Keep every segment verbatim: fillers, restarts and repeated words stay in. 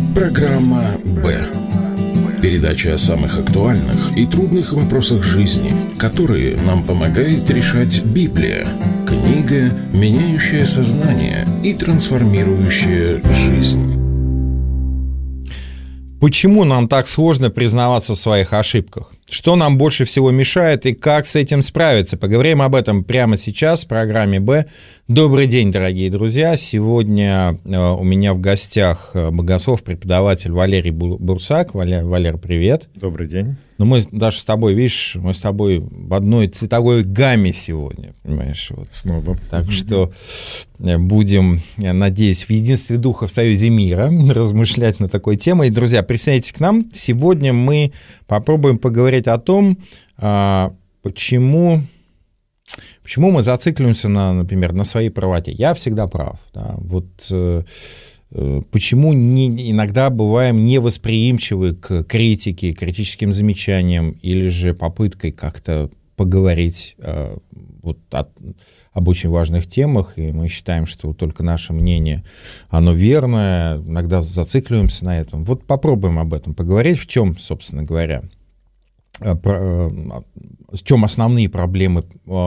Программа «Б». Передача о самых актуальных и трудных вопросах жизни, которые нам помогает решать Библия. Книга, меняющая сознание и трансформирующая жизнь. Почему нам так сложно признаваться в своих ошибках? Что нам больше всего мешает и как с этим справиться? Поговорим об этом прямо сейчас в программе «Б». Добрый день, дорогие друзья. Сегодня у меня в гостях богослов, преподаватель Валерий Бурсак. Валер, Валер, привет. Добрый день. Ну, мы даже с тобой, видишь, мы с тобой в одной цветовой гамме сегодня, понимаешь? Вот. Снова. Так mm-hmm. что будем, я надеюсь, в единстве духа в союзе мира размышлять над такой темой. Друзья, присоединяйтесь к нам. Сегодня мы попробуем поговорить о том, почему, почему мы зацикливаемся, на, например, на своей правоте. Я всегда прав. Да? Вот почему не, иногда бываем невосприимчивы к критике, критическим замечаниям или же попыткой как-то поговорить вот, от, об очень важных темах, и мы считаем, что только наше мнение, оно верное, иногда зацикливаемся на этом. Вот попробуем об этом поговорить, в чем, собственно говоря, в чем основные проблемы,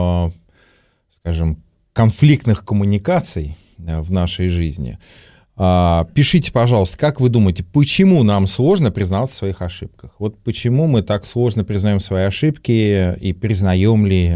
скажем, конфликтных коммуникаций в нашей жизни. Пишите, пожалуйста, как вы думаете, почему нам сложно признаваться в своих ошибках? Вот почему мы так сложно признаем свои ошибки, и признаем ли,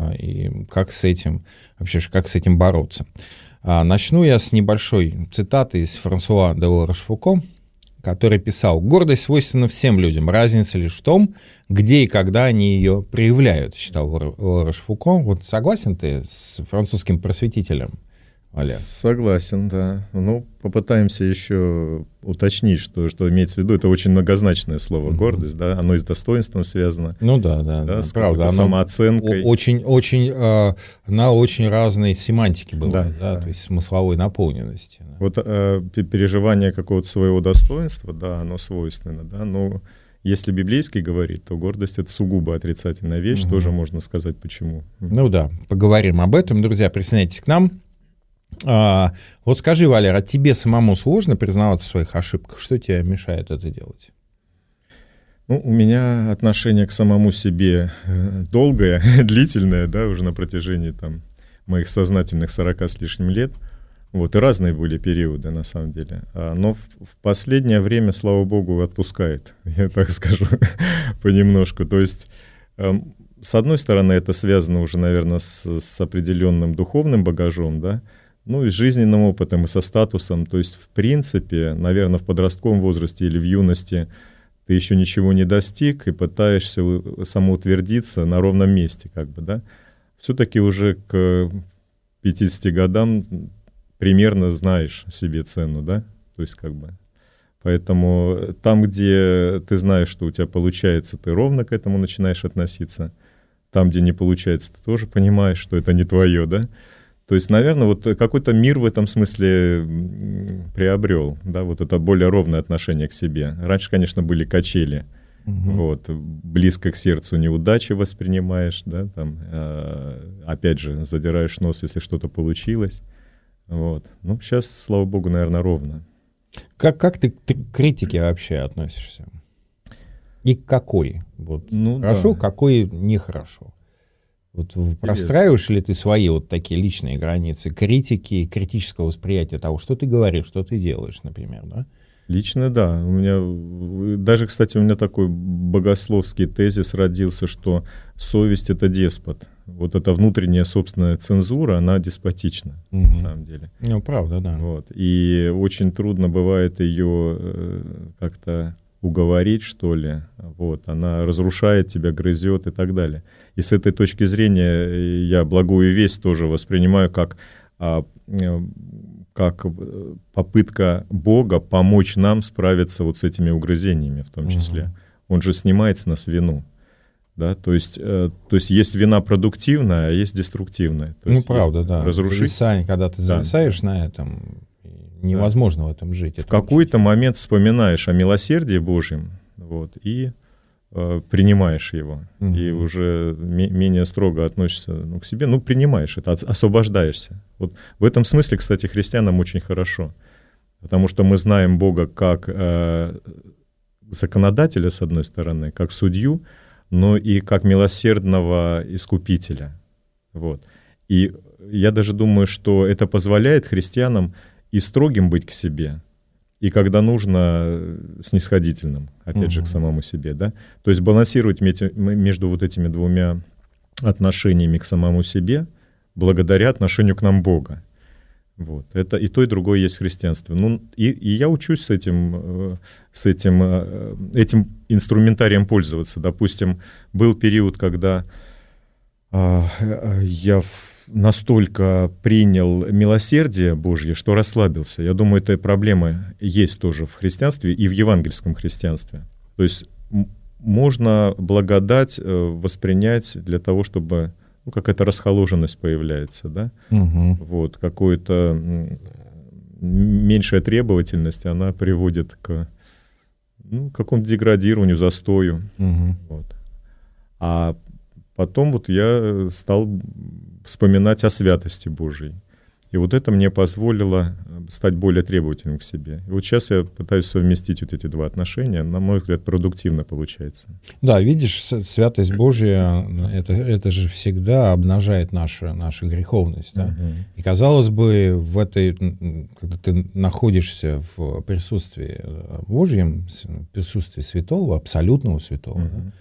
и как с этим, вообще, как с этим бороться? Начну я с небольшой цитаты из Франсуа де ла Рошфуко, который писал: «Гордость свойственна всем людям, разница лишь в том, где и когда они ее проявляют», считал ла Рошфуко. Вот согласен ты с французским просветителем, Валер? Согласен, да. Ну, попытаемся еще уточнить, что, что имеется в виду. Это очень многозначное слово mm-hmm. «гордость», да, оно и с достоинством связано. Ну да, да, да, да с правда. Самооценкой. Очень, очень, э, на очень разной семантике бывает, да, да, да, то есть смысловой наполненности. Да. Вот э, переживание какого-то своего достоинства, да, оно свойственно, да, но если библейский говорит, то гордость — это сугубо отрицательная вещь, mm-hmm. тоже можно сказать почему. Ну да, поговорим об этом, друзья, присоединяйтесь к нам. А, вот скажи, Валер, а тебе самому сложно признаваться в своих ошибках? Что тебе мешает это делать? Ну, у меня отношение к самому себе долгое, длительное, да, уже на протяжении там моих сознательных сорока с лишним лет. Вот, и разные были периоды, на самом деле. Но в, в последнее время, слава богу, отпускает, я так скажу, понемножку. То есть, эм, с одной стороны, это связано уже, наверное, с, с определенным духовным багажом, да, ну и с жизненным опытом, и со статусом. То есть, в принципе, наверное, в подростковом возрасте или в юности ты еще ничего не достиг и пытаешься самоутвердиться на ровном месте, как бы, да. Все-таки уже к пятидесяти годам примерно знаешь себе цену, да, то есть, как бы. Поэтому там, где ты знаешь, что у тебя получается, ты ровно к этому начинаешь относиться. Там, где не получается, ты тоже понимаешь, что это не твое, да. То есть, наверное, вот какой-то мир в этом смысле приобрел, да, вот это более ровное отношение к себе. Раньше, конечно, были качели, угу. вот, близко к сердцу неудачи воспринимаешь, да, там, э, опять же, задираешь нос, если что-то получилось, вот. Ну, сейчас, слава богу, наверное, ровно. Как, как ты, ты к критике вообще относишься? И к какой? Вот, ну, хорошо, да. Какой нехорошо? Вот простраиваешь ли ты свои вот такие личные границы критики, критического восприятия того, что ты говоришь, что ты делаешь, например, да? Лично, да. У меня даже, кстати, у меня такой богословский тезис родился, что совесть — это деспот. Вот эта внутренняя собственная цензура, она деспотична, угу. на самом деле. Ну, правда, да. Вот. И очень трудно бывает ее как-то уговорить, что ли. Вот. Она разрушает тебя, грызет и так далее. И с этой точки зрения я благую весть тоже воспринимаю как, как попытка Бога помочь нам справиться вот с этими угрызениями в том числе. Угу. Он же снимает с нас вину. Да? То есть, то есть есть вина продуктивная, а есть деструктивная. То ну, есть правда, есть да. Разрушить. Зависание, когда ты зависаешь да. на этом, невозможно да. в этом жить. В какой-то момент вспоминаешь о милосердии Божьем, вот, и э, принимаешь его. Угу. И уже м- менее строго относишься ну, к себе. Ну, принимаешь это, освобождаешься. Вот в этом смысле, кстати, христианам очень хорошо. Потому что мы знаем Бога как э, законодателя, с одной стороны, как судью, но и как милосердного искупителя. Вот. И я даже думаю, что это позволяет христианам и строгим быть к себе, и когда нужно, снисходительным, опять угу. же, к самому себе. Да? То есть балансировать между вот этими двумя отношениями к самому себе благодаря отношению к нам Бога. Вот. Это и то, и другое есть в христианстве. Ну, и, и я учусь с этим, с этим, этим инструментарием пользоваться. Допустим, был период, когда а, я настолько принял милосердие Божье, что расслабился. Я думаю, эта проблема есть тоже в христианстве и в евангельском христианстве. То есть можно благодать воспринять для того, чтобы... Ну, какая-то расхоложенность появляется, да? Угу. Вот, какая-то меньшая требовательность, она приводит к ну, какому-то деградированию, застою. Угу. Вот. А потом вот я стал вспоминать о святости Божьей. И вот это мне позволило стать более требовательным к себе. И вот сейчас я пытаюсь совместить вот эти два отношения. На мой взгляд, продуктивно получается. Да, видишь, святость Божья, это, это же всегда обнажает нашу, нашу греховность. Да? Uh-huh. И, казалось бы, в этой, когда ты находишься в присутствии Божьем, в присутствии святого, абсолютного святого, uh-huh. да?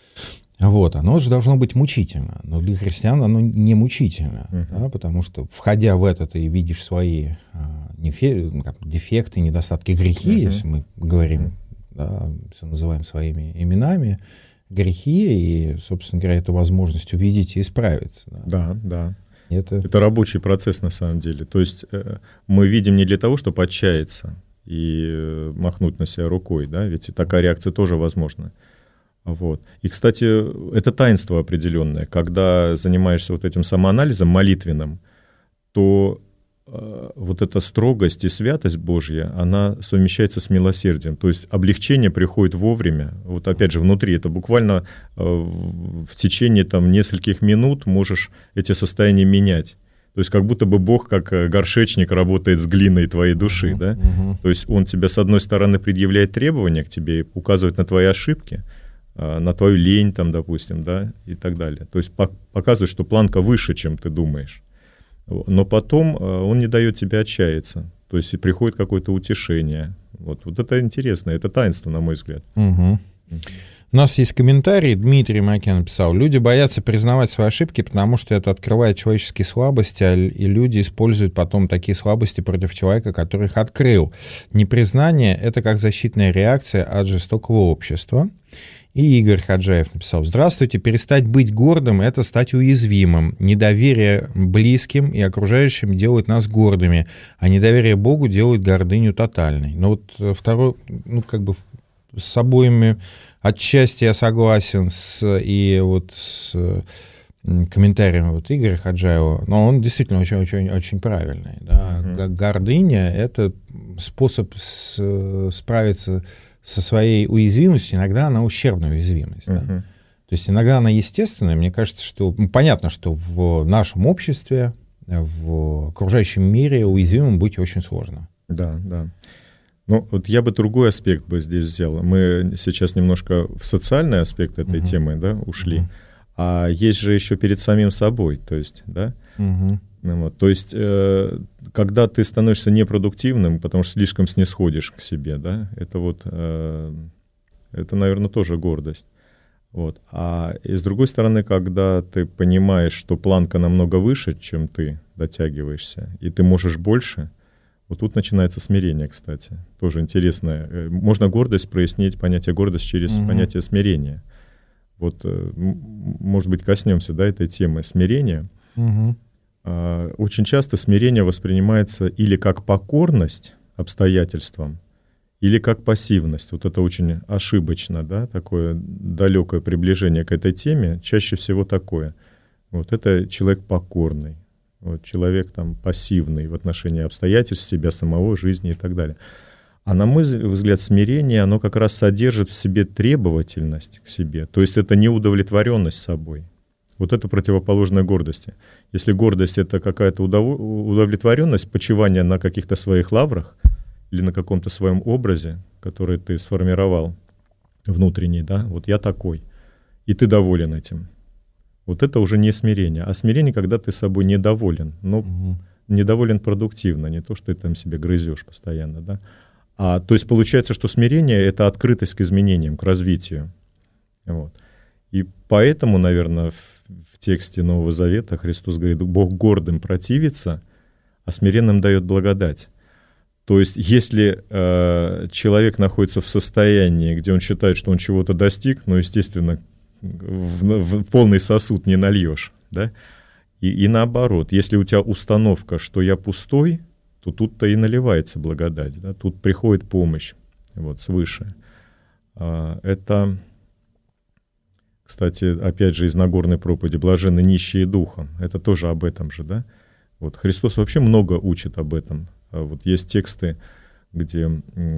Вот, оно же должно быть мучительно, но для христиан оно не мучительно, uh-huh. да, потому что, входя в это, ты видишь свои а, нефе, дефекты, недостатки, грехи, uh-huh. если мы говорим, да, все называем своими именами, грехи, и, собственно говоря, это возможность увидеть и исправиться. Да, да. да. Это... это рабочий процесс на самом деле. То есть э, мы видим не для того, чтобы отчаяться и э, махнуть на себя рукой, да, ведь такая реакция тоже возможна. Вот. И, кстати, это таинство определенное. Когда занимаешься вот этим самоанализом молитвенным, то э, вот эта строгость и святость Божья, она совмещается с милосердием. То есть облегчение приходит вовремя. Вот опять же, внутри это буквально э, в течение там, нескольких минут можешь эти состояния менять. То есть как будто бы Бог, как горшечник, работает с глиной твоей души. Uh-huh, да? uh-huh. То есть Он тебя, с одной стороны, предъявляет требования к тебе, указывает на твои ошибки, на твою лень, там, допустим, да, и так далее. То есть показывает, что планка выше, чем ты думаешь. Но потом он не дает тебе отчаяться. То есть и приходит какое-то утешение. Вот, вот это интересно, это таинство, на мой взгляд. Угу. У нас есть комментарий, Дмитрий Макен написал: люди боятся признавать свои ошибки, потому что это открывает человеческие слабости, и люди используют потом такие слабости против человека, который их открыл. Непризнание — это как защитная реакция от жестокого общества. И Игорь Хаджаев написал: здравствуйте, перестать быть гордым — это стать уязвимым. Недоверие близким и окружающим делает нас гордыми, а недоверие Богу делает гордыню тотальной. Но вот второй, ну, как бы с обоими отчасти я согласен, с, и вот с комментариями вот Игоря Хаджаева, но он действительно очень-очень очень правильный. Да? Uh-huh. Гордыня — это способ с, справиться со своей уязвимостью, иногда она ущербная уязвимость. Uh-huh. Да? То есть иногда она естественная. Мне кажется, что ну, понятно, что в нашем обществе, в окружающем мире уязвимым быть очень сложно. Да, да. Ну, вот я бы другой аспект бы здесь взял. Мы сейчас немножко в социальный аспект этой uh-huh. темы, да, ушли. Uh-huh. А есть же еще перед самим собой, то есть, да. Uh-huh. Вот, то есть, э, когда ты становишься непродуктивным, потому что слишком снисходишь к себе, да, это вот, э, это, наверное, тоже гордость. Вот. А и с другой стороны, когда ты понимаешь, что планка намного выше, чем ты дотягиваешься, и ты можешь больше, вот тут начинается смирение, кстати. Тоже интересно. Можно гордость прояснить, понятие гордость через угу. понятие смирения. Вот, может быть, коснемся, да, этой темы смирения. Угу. Очень часто смирение воспринимается или как покорность обстоятельствам, или как пассивность. Вот это очень ошибочно, да, такое далекое приближение к этой теме. Чаще всего такое. Вот это человек покорный. Вот, человек там пассивный в отношении обстоятельств, себя самого, жизни и так далее. А на мой взгляд, смирение, оно как раз содержит в себе требовательность к себе. То есть это неудовлетворенность собой. Вот это противоположное гордости. Если гордость — это какая-то удов... удовлетворенность, почивание на каких-то своих лаврах, или на каком-то своем образе, который ты сформировал внутренний, да, вот я такой, и ты доволен этим. Вот это уже не смирение. А смирение, когда ты собой недоволен, но угу. недоволен продуктивно, не то, что ты там себе грызешь постоянно, да. А, то есть получается, что смирение — это открытость к изменениям, к развитию. Вот. И поэтому, наверное, в, в тексте Нового Завета Христос говорит: Бог гордым противится, а смиренным дает благодать. То есть если э, человек находится в состоянии, где он считает, что он чего-то достиг, ну, естественно, в, в полный сосуд не нальешь, да? И, и наоборот, если у тебя установка, что я пустой, то тут-то и наливается благодать, да? Тут приходит помощь вот, свыше. А, это, кстати, опять же, из Нагорной проповеди «Блаженны нищие духом». Это тоже об этом же, да? Вот Христос вообще много учит об этом. Вот есть тексты, где,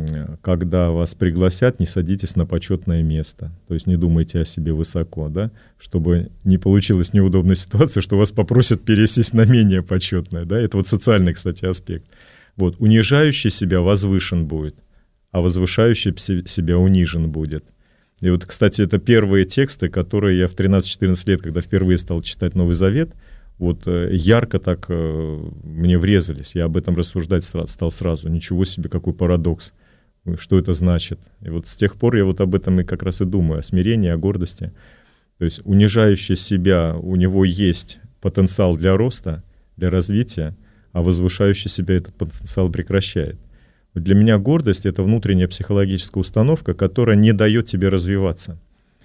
когда вас пригласят, не садитесь на почетное место. То есть не думайте о себе высоко, да? Чтобы не получилась неудобная ситуация, что вас попросят пересесть на менее почетное. Да? Это вот социальный, кстати, аспект. Вот. Унижающий себя возвышен будет, а возвышающий себя унижен будет. И вот, кстати, это первые тексты, которые я в тринадцать-четырнадцать лет, когда впервые стал читать Новый Завет, вот ярко так э, мне врезались. Я об этом рассуждать сразу, стал сразу. Ничего себе, какой парадокс. Что это значит? И вот с тех пор я вот об этом и как раз и думаю. О смирении, о гордости. То есть унижающий себя, у него есть потенциал для роста, для развития, а возвышающий себя этот потенциал прекращает. Для меня гордость — это внутренняя психологическая установка, которая не дает тебе развиваться.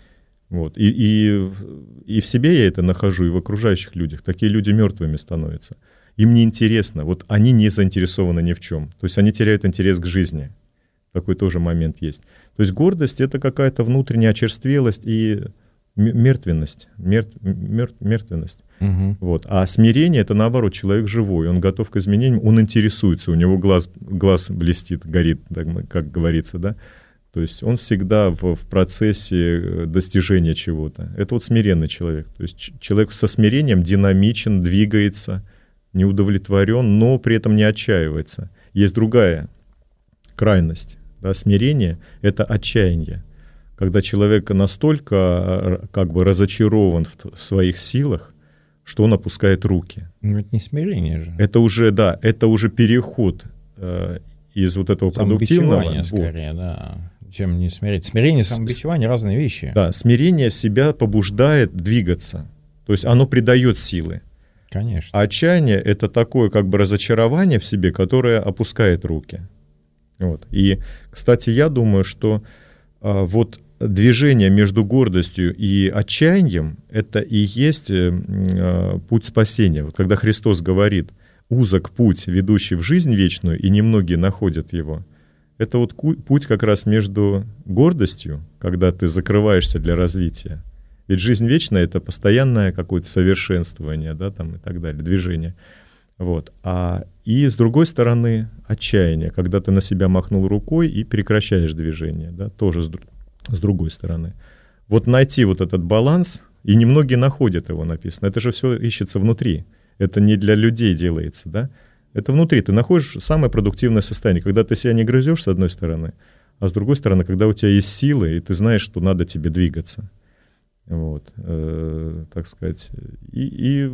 Вот. И, и, и в себе я это нахожу, и в окружающих людях. Такие люди мертвыми становятся. Им неинтересно. Вот они не заинтересованы ни в чем. То есть они теряют интерес к жизни. Такой тоже момент есть. То есть гордость — это какая-то внутренняя очерствелость и мертвенность. Мертв, мертв, мертвенность. Угу. Вот. А смирение — это, наоборот, человек живой. Он готов к изменениям, он интересуется, у него глаз, глаз блестит, горит, как говорится, да? То есть он всегда в, в процессе достижения чего-то. Это вот смиренный человек. То есть человек со смирением динамичен, двигается, не удовлетворен, но при этом не отчаивается. Есть другая крайность. Да, смирение — это отчаяние. Когда человек настолько как бы разочарован в, в своих силах, что он опускает руки. Ну, это не смирение же. Это уже, да, это уже переход э, из вот этого продуктивного. Скорее, да. Чем не смирение. Смирение и самобичевание — разные вещи. Да, смирение себя побуждает двигаться. То есть оно придает силы. Конечно. А отчаяние — это такое как бы разочарование в себе, которое опускает руки. Вот. И, кстати, я думаю, что а, вот движение между гордостью и отчаянием — это и есть а, путь спасения. Вот когда Христос говорит: «Узок путь, ведущий в жизнь вечную, и немногие находят его». Это вот путь как раз между гордостью, когда ты закрываешься для развития. Ведь жизнь вечная — это постоянное какое-то совершенствование, да, там и так далее, движение. Вот. А, и с другой стороны отчаяние, когда ты на себя махнул рукой и прекращаешь движение, да, тоже с, с другой стороны. Вот найти вот этот баланс, и немногие находят его, написано. Это же все ищется внутри. Это не для людей делается, да. Это внутри. Ты находишь самое продуктивное состояние, когда ты себя не грызешь, с одной стороны, а с другой стороны, когда у тебя есть силы, и ты знаешь, что надо тебе двигаться. Вот, э, так сказать. И, и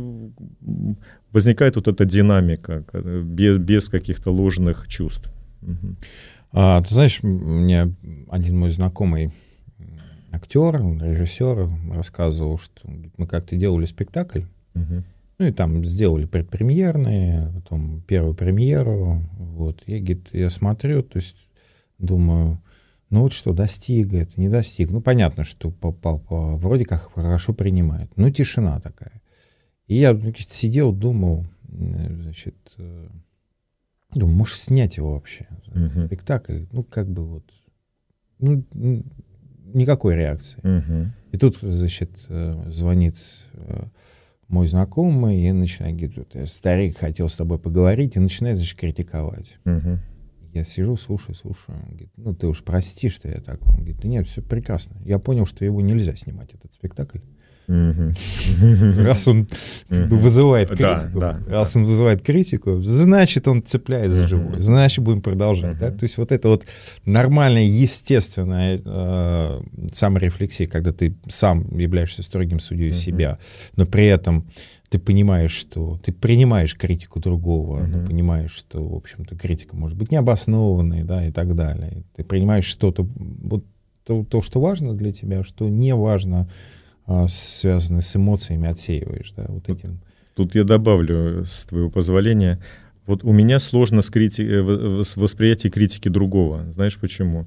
возникает вот эта динамика, без, без каких-то ложных чувств. Угу. А, ты знаешь, мне один мой знакомый актер, режиссер рассказывал, что мы как-то делали спектакль. Угу. Ну и там сделали предпремьерные, потом первую премьеру. Вот. Я, говорит, я смотрю, то есть думаю, ну вот что, достиг это, не достиг. Ну понятно, что по, по, по, вроде как хорошо принимают. Ну тишина такая. И я, значит, сидел, думал, значит, думаю, может снять его вообще. Uh-huh. Спектакль, ну как бы вот, ну никакой реакции. Uh-huh. И тут, значит, звонит мой знакомый, и начинает говорить: старик хотел с тобой поговорить, и начинает, значит, критиковать. Uh-huh. Я сижу, слушаю, слушаю. Он говорит: ну ты уж прости, что я так. Он говорит: нет, все прекрасно. Я понял, что его нельзя снимать, этот спектакль. Раз он вызывает критику, да, раз да. он вызывает критику, значит, он цепляет за живое, значит, будем продолжать. Да? То есть вот это вот нормальная, естественная э, саморефлексия, когда ты сам являешься строгим судьей себя, но при этом ты понимаешь, что ты принимаешь критику другого, uh-huh. ты понимаешь, что, в общем-то, критика может быть необоснованной, да, и так далее. Ты принимаешь что-то, вот то, то, что важно для тебя, что не важно, а, связано с эмоциями, отсеиваешь, да, вот этим. Тут я добавлю, с твоего позволения, вот у меня сложно с, крити... с восприятием критики другого. Знаешь почему?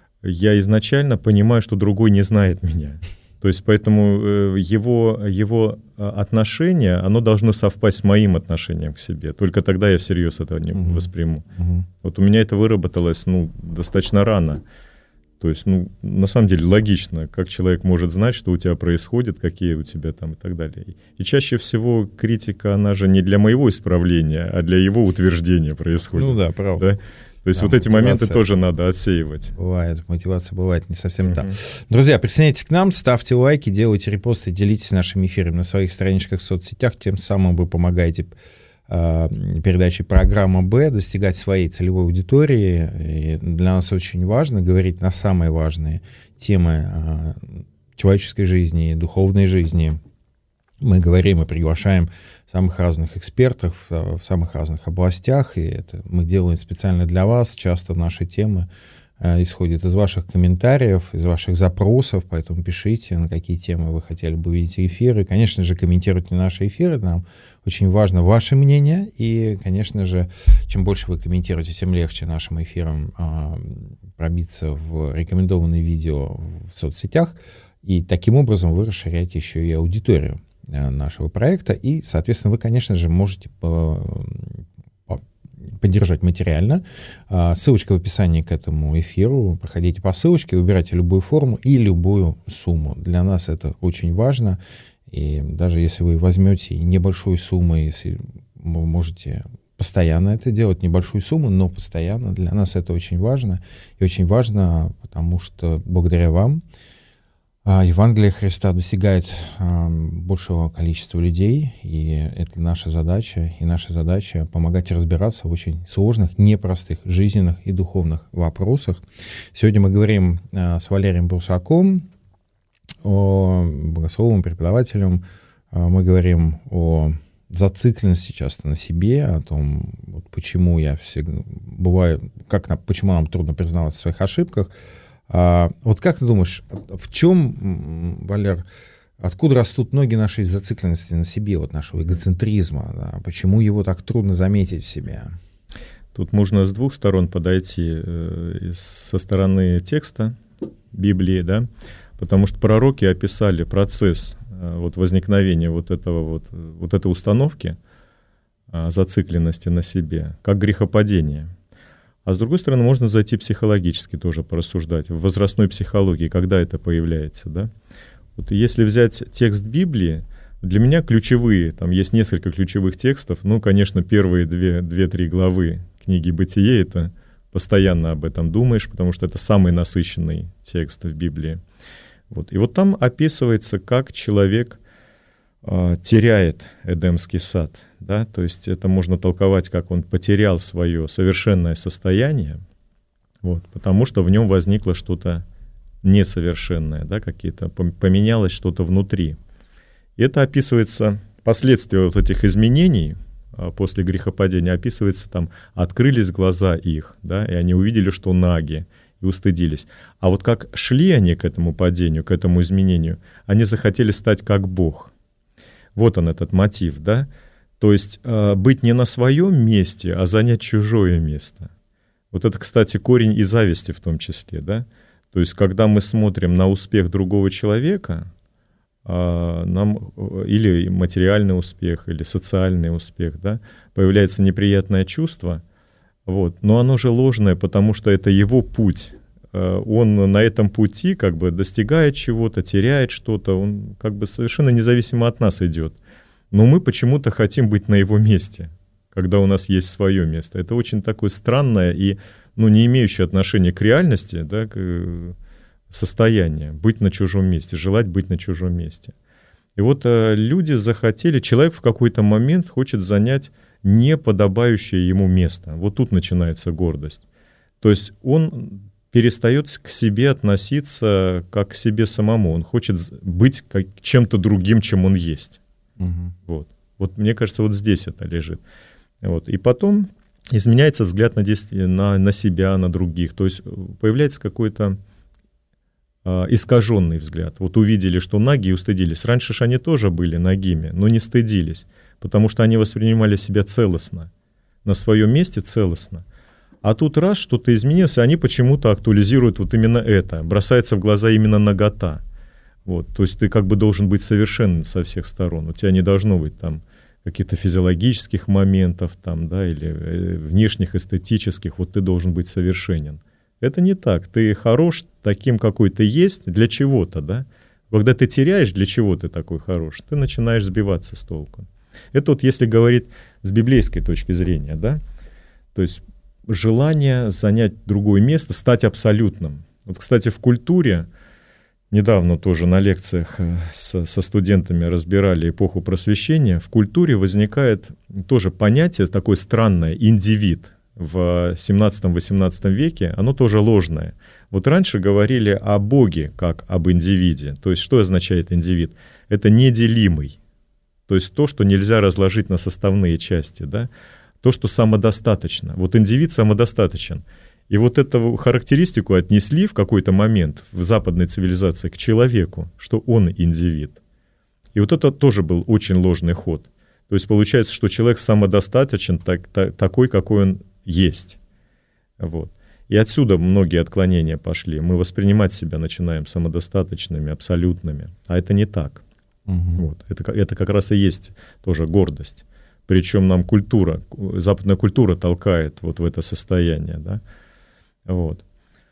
Я изначально понимаю, что другой не знает меня. То есть поэтому его, его отношение, оно должно совпасть с моим отношением к себе. Только тогда я всерьез это не uh-huh. восприму. Uh-huh. Вот у меня это выработалось ну, достаточно рано. То есть, ну, на самом деле логично, как человек может знать, что у тебя происходит, какие у тебя там и так далее. И чаще всего критика, она же не для моего исправления, а для его утверждения происходит. Ну да, правда. Да? То есть да, вот эти моменты тоже надо отсеивать. Бывает, мотивация бывает не совсем uh-huh. так. Друзья, присоединяйтесь к нам, ставьте лайки, делайте репосты, делитесь нашими эфирами на своих страничках в соцсетях, тем самым вы помогаете э, передаче «Программа Б» достигать своей целевой аудитории. И для нас очень важно говорить на самые важные темы э, человеческой жизни, духовной жизни. Мы говорим и приглашаем самых разных экспертов в самых разных областях, и это мы делаем специально для вас. Часто наши темы э, исходят из ваших комментариев, из ваших запросов, поэтому пишите, на какие темы вы хотели бы видеть эфиры. Конечно же, комментируйте наши эфиры, нам очень важно ваше мнение, и, конечно же, чем больше вы комментируете, тем легче нашим эфирам э, пробиться в рекомендованные видео в соцсетях, и таким образом вы расширяете еще и аудиторию нашего проекта, и, соответственно, вы, конечно же, можете поддержать материально. Ссылочка в описании к этому эфиру. Проходите по ссылочке, выбирайте любую форму и любую сумму. Для нас это очень важно, и даже если вы возьмете небольшую сумму, если вы можете постоянно это делать, небольшую сумму, но постоянно, для нас это очень важно, и очень важно, потому что благодаря вам Евангелие Христа достигает а, большего количества людей, и это наша задача, и наша задача помогать разбираться в очень сложных, непростых жизненных и духовных вопросах. Сегодня мы говорим а, с Валерием Прусаком, о богословом, преподавателем. А, мы говорим о зацикленности часто на себе, о том, вот почему я всегда бываю, как, почему нам трудно признаваться в своих ошибках. А, вот как ты думаешь, в чем, Валер, откуда растут ноги нашей зацикленности на себе, вот нашего эгоцентризма? Да? Почему его так трудно заметить в себе? Тут можно с двух сторон подойти, э, со стороны текста Библии, да, потому что пророки описали процесс э, вот, возникновения вот, этого, вот, вот этой установки э, зацикленности на себе, как грехопадение. А с другой стороны, можно зайти психологически тоже порассуждать, в возрастной психологии, когда это появляется. Да? Вот если взять текст Библии, для меня ключевые, там есть несколько ключевых текстов, ну, конечно, первые две, две-три главы книги «Бытие» — это постоянно об этом думаешь, потому что это самый насыщенный текст в Библии. Вот. И вот там описывается, как человек э, теряет Эдемский сад. Да? То есть это можно толковать, как он потерял свое совершенное состояние, вот, потому что в нем возникло что-то несовершенное, да, какие-то, поменялось что-то внутри. И это описывается, последствия вот этих изменений а, после грехопадения, описывается там, открылись глаза их, да, и они увидели, что наги, и устыдились. А вот как шли они к этому падению, к этому изменению, они захотели стать как Бог. Вот он, этот мотив, да. То есть э, быть не на своем месте, а занять чужое место. Вот это, кстати, корень и зависти в том числе, да. То есть когда мы смотрим на успех другого человека, э, нам или материальный успех, или социальный успех, да, появляется неприятное чувство, вот, но оно же ложное, потому что это его путь. Э, он на этом пути как бы достигает чего-то, теряет что-то, он как бы совершенно независимо от нас идет. Но мы почему-то хотим быть на его месте, когда у нас есть свое место. Это очень такое странное и ну, не имеющее отношения к реальности, да, к состояние, быть на чужом месте, желать быть на чужом месте. И вот э, люди захотели, человек в какой-то момент хочет занять неподобающее ему место. Вот тут начинается гордость. То есть он перестает к себе относиться как к себе самому. Он хочет быть как чем-то другим, чем он есть. Угу. Вот. Вот мне кажется, вот здесь это лежит. Вот. И потом изменяется взгляд на, на, на себя, на других. То есть появляется какой-то искаженный взгляд. Вот увидели, что наги, и устыдились. Раньше же они тоже были нагими, но не стыдились, потому что они воспринимали себя целостно, на своем месте целостно. А тут раз что-то изменилось, и они почему-то актуализируют вот именно это. Бросается в глаза именно нагота. Вот. То есть ты как бы должен быть совершенным со всех сторон. У тебя не должно быть там каких-то физиологических моментов там, да, или внешних, эстетических. Вот ты должен быть совершенен. Это не так. Ты хорош таким, какой ты есть, для чего-то, да? Когда ты теряешь, для чего ты такой хорош, ты начинаешь сбиваться с толку. Это вот если говорить с библейской точки зрения, да? То есть желание занять другое место, стать абсолютным. Вот, кстати, в культуре, недавно тоже на лекциях со, со студентами разбирали эпоху просвещения, в культуре возникает тоже понятие такое странное, индивид. В семнадцатом-восемнадцатом веке, оно тоже ложное. Вот раньше говорили о Боге как об индивиде. То есть что означает индивид? Это неделимый. То есть то, что нельзя разложить на составные части, да? То, что самодостаточно. Вот индивид самодостаточен. И вот эту характеристику отнесли в какой-то момент в западной цивилизации к человеку, что он индивид. И вот это тоже был очень ложный ход. То есть получается, что человек самодостаточен так, так, такой, какой он есть. Вот. И отсюда многие отклонения пошли. Мы воспринимать себя начинаем самодостаточными, абсолютными. А это не так. Угу. Вот. Это, это как раз и есть тоже гордость. Причем нам культура, западная культура толкает вот в это состояние. Да? Вот.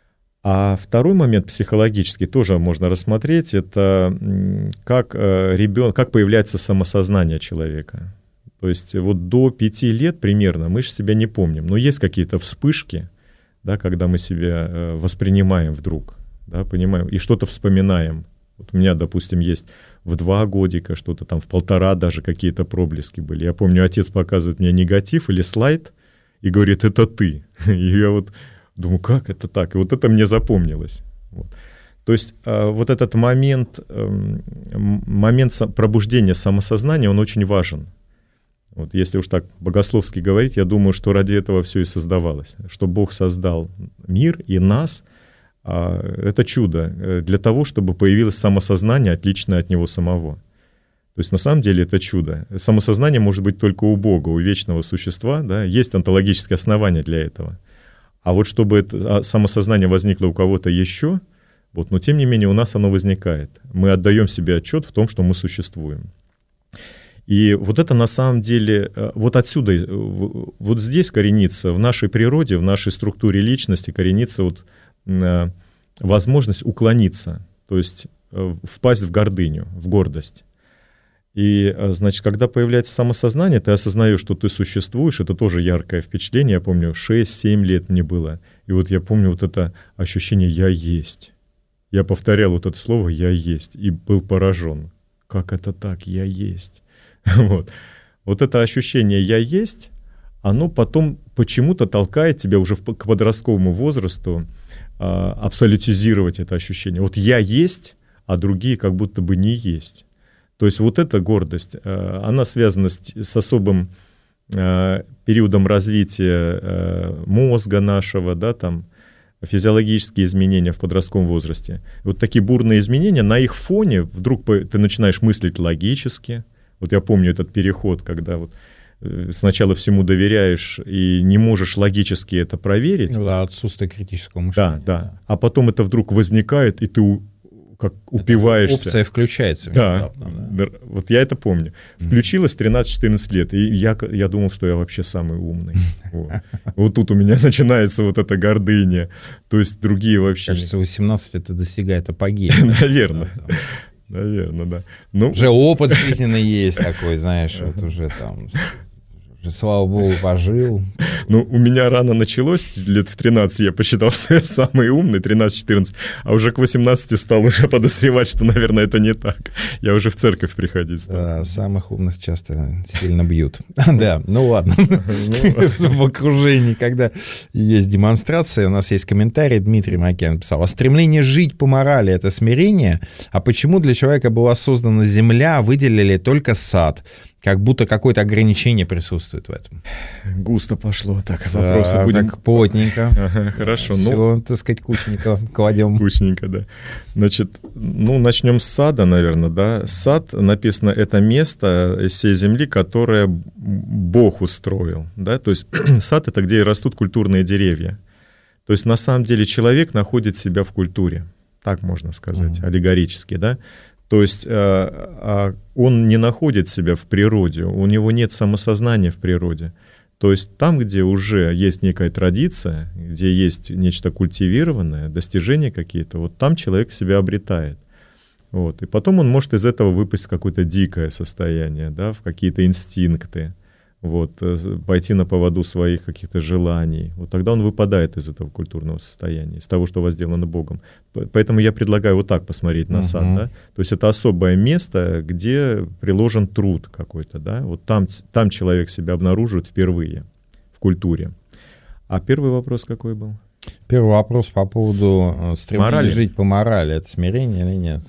А второй момент психологический тоже можно рассмотреть. Это как, ребен... как появляется самосознание человека. То есть вот до пяти лет примерно мы же себя не помним. Но есть какие-то вспышки, да, когда мы себя воспринимаем вдруг, да, понимаем, и что-то вспоминаем. Вот у меня, допустим, есть в два годика что-то там, в полтора даже какие-то проблески были. Я помню, отец показывает мне негатив или слайд и говорит, это ты. И я вот думаю, как это так? И вот это мне запомнилось. Вот. То есть вот этот момент, момент пробуждения самосознания, он очень важен. Вот если уж так богословски говорить, я думаю, что ради этого все и создавалось. Что Бог создал мир и нас, это чудо для того, чтобы появилось самосознание, отличное от него самого. То есть на самом деле это чудо. Самосознание может быть только у Бога, у вечного существа. Да? Есть онтологические основания для этого. А вот чтобы это самосознание возникло у кого-то еще, вот, но тем не менее у нас оно возникает. Мы отдаем себе отчет в том, что мы существуем. И вот это на самом деле, вот отсюда, вот здесь коренится, в нашей природе, в нашей структуре личности коренится вот возможность уклониться, то есть впасть в гордыню, в гордость. И, значит, когда появляется самосознание, ты осознаешь, что ты существуешь, это тоже яркое впечатление. Я помню, шесть-семь лет мне было, и вот я помню вот это ощущение «я есть». Я повторял вот это слово «я есть» и был поражен. Как это так? Я есть. Вот. Вот это ощущение «я есть», оно потом почему-то толкает тебя уже к подростковому возрасту а, абсолютизировать это ощущение. Вот «я есть», а другие как будто бы не есть. То есть вот эта гордость, а, она связана с, с особым а, периодом развития а, мозга нашего, да, там, физиологические изменения в подростковом возрасте. Вот такие бурные изменения, на их фоне вдруг ты начинаешь мыслить логически. Вот я помню этот переход, когда вот сначала всему доверяешь и не можешь логически это проверить. Ну да, отсутствие критического мышления. Да, да. А потом это вдруг возникает, и ты как упиваешься. Опция включается. Да, да, вот я это помню. Включилось тринадцать-четырнадцать лет, и я, я думал, что я вообще самый умный. Вот. Вот тут у меня начинается вот эта гордыня. То есть другие вообще... Кажется, восемнадцать это достигает апогея. Наверное. Наверное, да. Ну, уже опыт жизненный есть такой, знаешь, вот уже там Слава богу, пожил. Ну, у меня рано началось, лет в тринадцать я посчитал, что я самый умный, тринадцать-четырнадцать, а уже к восемнадцати стал уже подозревать, что, наверное, это не так. Я уже в церковь приходить стал. Да, самых умных часто сильно бьют. Да, ну ладно. В окружении, когда есть демонстрация, у нас есть комментарий, Дмитрий Макян писал: «А стремление жить по морали — это смирение? А почему для человека была создана земля, выделили только сад? Как будто какое-то ограничение присутствует в этом». Густо пошло. Так, вопросы да, будем... Так, плотненько. Ага, хорошо. Все, ну... так сказать, кучненько кладем. Кучненько, да. Значит, ну, начнем с сада, наверное, да. Сад, написано, это место из всей земли, которое Бог устроил, да. То есть сад — это где растут культурные деревья. То есть на самом деле человек находит себя в культуре. Так можно сказать, mm-hmm. аллегорически, да. То есть он не находит себя в природе, у него нет самосознания в природе. То есть там, где уже есть некая традиция, где есть нечто культивированное, достижения какие-то, вот там человек себя обретает. Вот. И потом он может из этого выпасть в какое-то дикое состояние, да, в какие-то инстинкты, вот, пойти на поводу своих каких-то желаний. Вот тогда он выпадает из этого культурного состояния, из того, что возделано Богом. Поэтому я предлагаю вот так посмотреть на uh-huh. сад. Да? То есть это особое место, где приложен труд какой-то. Да? Вот там, там человек себя обнаруживает впервые в культуре. А первый вопрос какой был? Первый вопрос по поводу стремления морали. Жить по морали. Это смирение или нет?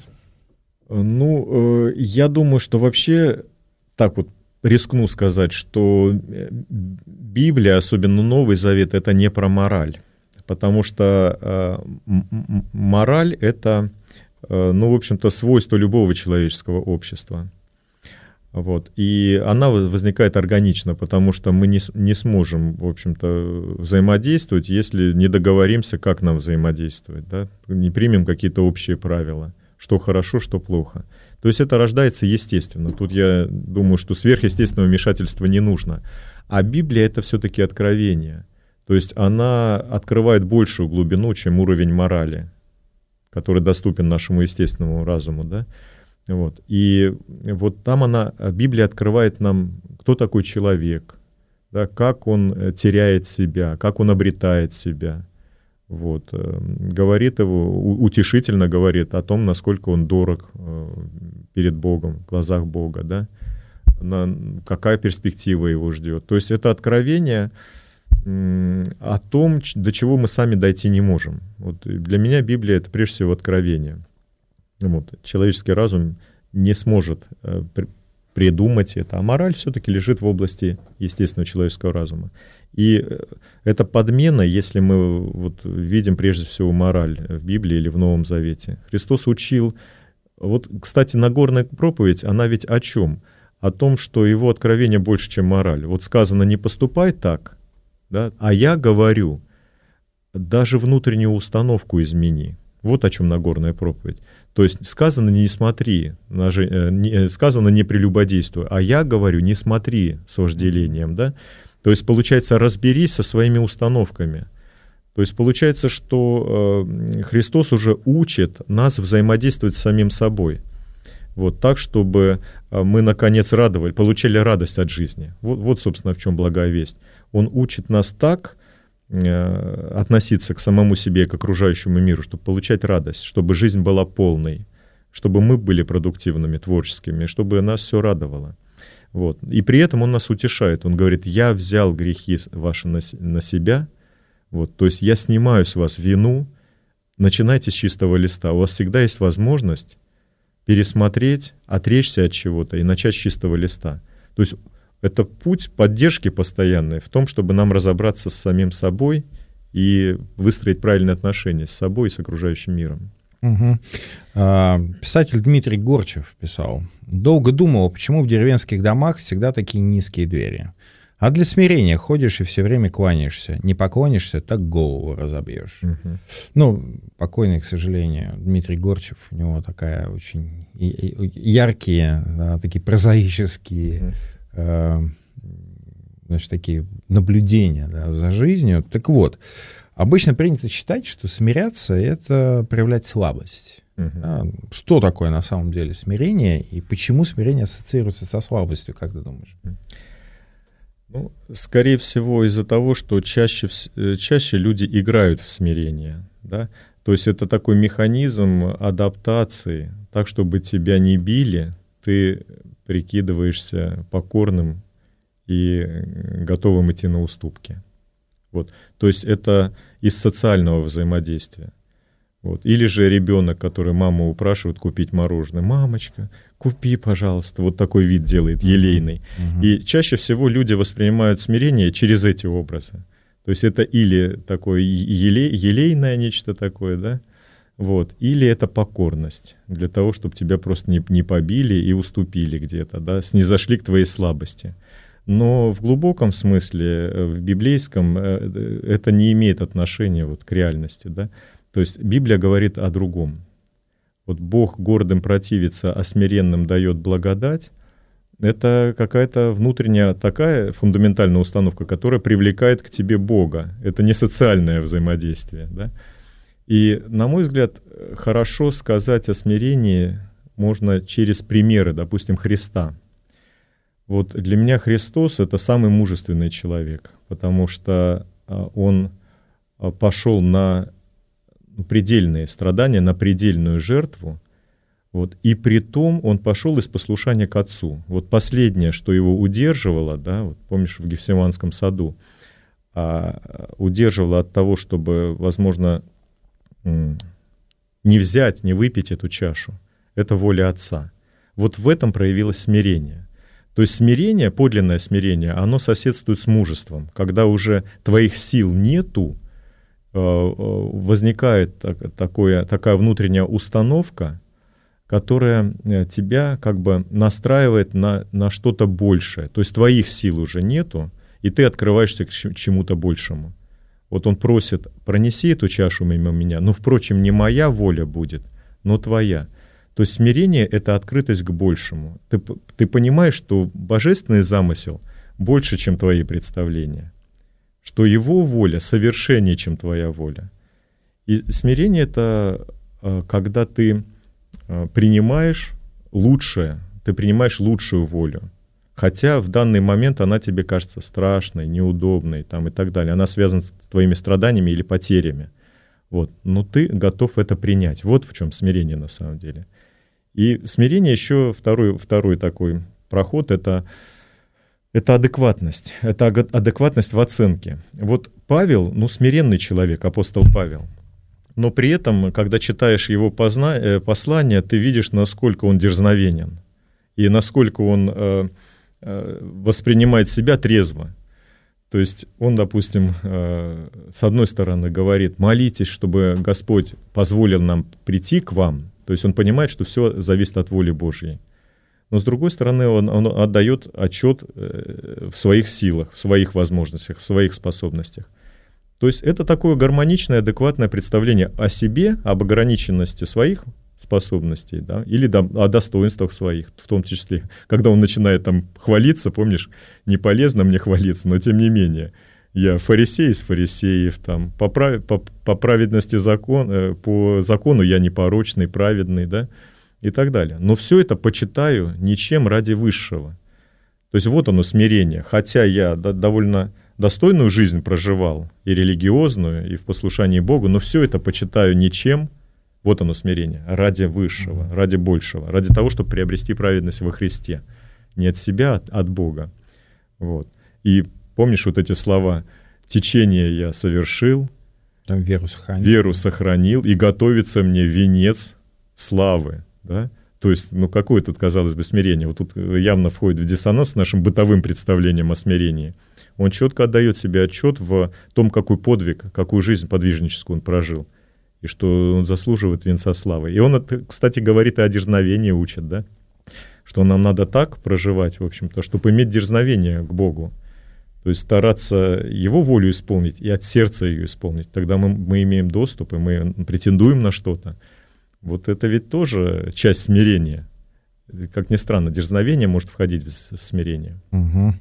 Ну, я думаю, что вообще так вот рискну сказать, что Библия, особенно Новый Завет, это не про мораль. Потому что э, мораль — это, э, ну, в общем-то, свойство любого человеческого общества. Вот. И она возникает органично, потому что мы не, не сможем, в общем-то, взаимодействовать, если не договоримся, как нам взаимодействовать, да? Не примем какие-то общие правила, что хорошо, что плохо. То есть это рождается естественно. Тут я думаю, что сверхъестественного вмешательства не нужно. А Библия — это все-таки откровение. То есть она открывает большую глубину, чем уровень морали, который доступен нашему естественному разуму. Да? Вот. И вот там она, Библия открывает нам, кто такой человек, да, как он теряет себя, как он обретает себя. Вот. Говорит его, утешительно говорит о том, насколько он дорог перед Богом, в глазах Бога, да? На, какая перспектива его ждет. То есть это откровение о том, до чего мы сами дойти не можем. Вот для меня Библия — это прежде всего откровение. Вот. Человеческий разум не сможет придумать это, а мораль все-таки лежит в области естественного человеческого разума. И это подмена, если мы вот видим прежде всего мораль в Библии или в Новом Завете. Христос учил, вот, кстати, Нагорная проповедь, она ведь о чем? О том, что его откровение больше, чем мораль. Вот сказано: не поступай так, да? А я говорю, даже внутреннюю установку измени. Вот о чем Нагорная проповедь. То есть сказано: не смотри, сказано: не прелюбодействуй, а я говорю: не смотри с вожделением, да? То есть, получается, разберись со своими установками. То есть, получается, что э, Христос уже учит нас взаимодействовать с самим собой. Вот так, чтобы мы, наконец, радовали, получали радость от жизни. Вот, вот, собственно, в чем благая весть. Он учит нас так э, относиться к самому себе, к окружающему миру, чтобы получать радость, чтобы жизнь была полной, чтобы мы были продуктивными, творческими, чтобы нас все радовало. Вот. И при этом он нас утешает. Он говорит: я взял грехи ваши на, на себя, вот. То есть я снимаю с вас вину, начинайте с чистого листа. У вас всегда есть возможность пересмотреть, отречься от чего-то и начать с чистого листа. То есть это путь поддержки постоянной в том, чтобы нам разобраться с самим собой и выстроить правильные отношения с собой и с окружающим миром. Угу. А, писатель Дмитрий Горчев писал: «Долго думал, почему в деревенских домах всегда такие низкие двери. А для смирения ходишь и все время кланяешься. Не поклонишься, так голову разобьешь». Угу. Ну, покойный, к сожалению, Дмитрий Горчев, у него такая очень яркие, да, такие прозаические, угу. э, значит, такие наблюдения, да, за жизнью. Так вот, обычно принято считать, что смиряться — это проявлять слабость. Uh-huh. Да? Что такое на самом деле смирение, и почему смирение ассоциируется со слабостью, как ты думаешь? Ну, скорее всего, из-за того, что чаще, чаще люди играют в смирение, да? То есть это такой механизм адаптации, так, чтобы тебя не били, ты прикидываешься покорным и готовым идти на уступки. Вот. То есть это из социального взаимодействия. Вот. Или же ребенок, который маму упрашивает купить мороженое. «Мамочка, купи, пожалуйста». Вот такой вид делает, елейный. Uh-huh. И чаще всего люди воспринимают смирение через эти образы. То есть это или такое елей, елейное нечто такое, да, вот, или это покорность для того, чтобы тебя просто не, не побили и уступили где-то, да, снизошли к твоей слабости. Но в глубоком смысле, в библейском, это не имеет отношения вот к реальности, да. То есть Библия говорит о другом. Вот Бог гордым противится, а смиренным дает благодать. Это какая-то внутренняя такая фундаментальная установка, которая привлекает к тебе Бога. Это не социальное взаимодействие, да. И, на мой взгляд, хорошо сказать о смирении можно через примеры, допустим, Христа. Вот для меня Христос — это самый мужественный человек, потому что Он пошел на предельные страдания, на предельную жертву, вот, и при том Он пошел из послушания к Отцу. Вот последнее, что Его удерживало, да, вот, помнишь, в Гефсиманском саду, а, удерживало от того, чтобы, возможно, не взять, не выпить эту чашу, это воля Отца. Вот в этом проявилось смирение. То есть смирение, подлинное смирение, оно соседствует с мужеством. Когда уже твоих сил нету, возникает такое, такая внутренняя установка, которая тебя как бы настраивает на, на что-то большее. То есть твоих сил уже нету, и ты открываешься к чему-то большему. Вот он просит: пронеси эту чашу мимо меня, но, впрочем, не моя воля будет, но твоя. То есть смирение — это открытость к большему. Ты, ты понимаешь, что божественный замысел больше, чем твои представления, что его воля совершеннее, чем твоя воля. И смирение — это когда ты принимаешь лучшее, ты принимаешь лучшую волю, хотя в данный момент она тебе кажется страшной, неудобной там, и так далее. Она связана с твоими страданиями или потерями. Вот. Но ты готов это принять. Вот в чем смирение на самом деле. И смирение еще второй, второй такой проход — это, это адекватность. Это адекватность в оценке. Вот Павел, ну, смиренный человек, апостол Павел. Но при этом, когда читаешь его позна... послание, ты видишь, насколько он дерзновенен и насколько он э, э, воспринимает себя трезво. То есть он, допустим, э, с одной стороны говорит: молитесь, чтобы Господь позволил нам прийти к вам. То есть он понимает, что все зависит от воли Божьей. Но с другой стороны, он, он отдает отчет э, в своих силах, в своих возможностях, в своих способностях. То есть это такое гармоничное, адекватное представление о себе, об ограниченности своих способностей, да, или да, о достоинствах своих, в том числе, когда он начинает там хвалиться, помнишь, не полезно мне хвалиться, но тем не менее, я фарисей из фарисеев, там, по, прав... по, по праведности закон, по закону я непорочный, праведный, да, и так далее. Но все это почитаю ничем ради высшего. То есть вот оно смирение, хотя я да, довольно достойную жизнь проживал, и религиозную, и в послушании Богу, но все это почитаю ничем, вот оно смирение, ради высшего, mm-hmm. ради большего, ради того, чтобы приобрести праведность во Христе. Не от себя, а от Бога. Вот. И помнишь вот эти слова: «Течение я совершил, там веру сохранил, веру сохранил, и готовится мне венец славы». Да? То есть, ну какое тут, казалось бы, смирение? Вот тут явно входит в диссонанс с нашим бытовым представлением о смирении. Он четко отдает себе отчет в том, какой подвиг, какую жизнь подвижническую он прожил, и что он заслуживает венца славы. И он, кстати, говорит и о дерзновении, учит, да? Что нам надо так проживать, в общем-то, чтобы иметь дерзновение к Богу. То есть стараться Его волю исполнить и от сердца ее исполнить. Тогда мы, мы имеем доступ, и мы претендуем на что-то. Вот это ведь тоже часть смирения. Как ни странно, дерзновение может входить в, в смирение. Угу.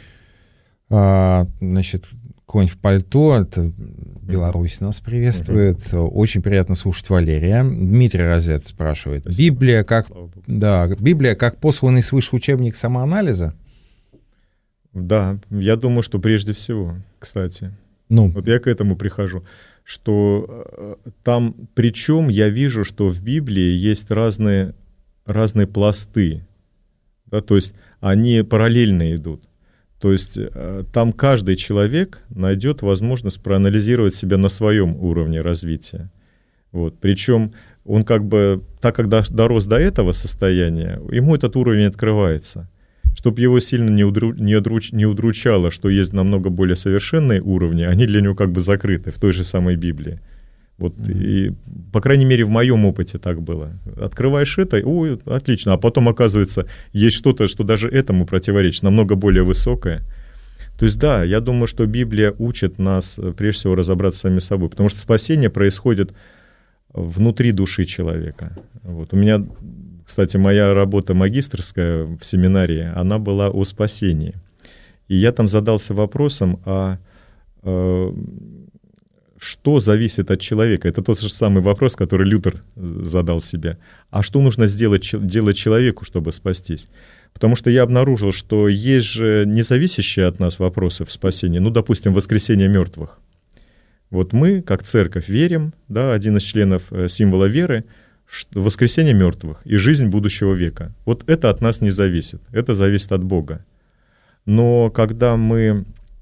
А, значит, конь в пальто, это Беларусь нас приветствует. Uh-huh. Очень приятно слушать Валерия. Дмитрий Розет спрашивает: Спасибо. Библия как, да, Библия как посланный свыше учебник самоанализа? Да, я думаю, что прежде всего, кстати. Ну. Вот я к этому прихожу, что там, причем я вижу, что в Библии есть разные, разные пласты, да, то есть они параллельно идут. То есть там каждый человек найдет возможность проанализировать себя на своем уровне развития. Вот. Причем он как бы, так как дорос до этого состояния, ему этот уровень открывается. Чтобы его сильно не, удру, не, одруч, не удручало, что есть намного более совершенные уровни, они для него как бы закрыты в той же самой Библии. Вот, mm-hmm. И, по крайней мере, в моем опыте так было. Открываешь это, ой, отлично, а потом, оказывается, есть что-то, что даже этому противоречит, намного более высокое. То есть, да, я думаю, что Библия учит нас, прежде всего, разобраться с самим собой, потому что спасение происходит внутри души человека. Вот. У меня, кстати, моя работа магистерская в семинарии, она была о спасении. И я там задался вопросом, а... а что зависит от человека? Это тот же самый вопрос, который Лютер задал себе. А что нужно сделать, делать человеку, чтобы спастись? Потому что я обнаружил, что есть же независящие от нас вопросы в спасении. Ну, допустим, воскресение мертвых. Вот мы, как церковь, верим, да, один из членов символа веры, в воскресение мертвых и жизнь будущего века. Вот это от нас не зависит. Это зависит от Бога. Но когда мы...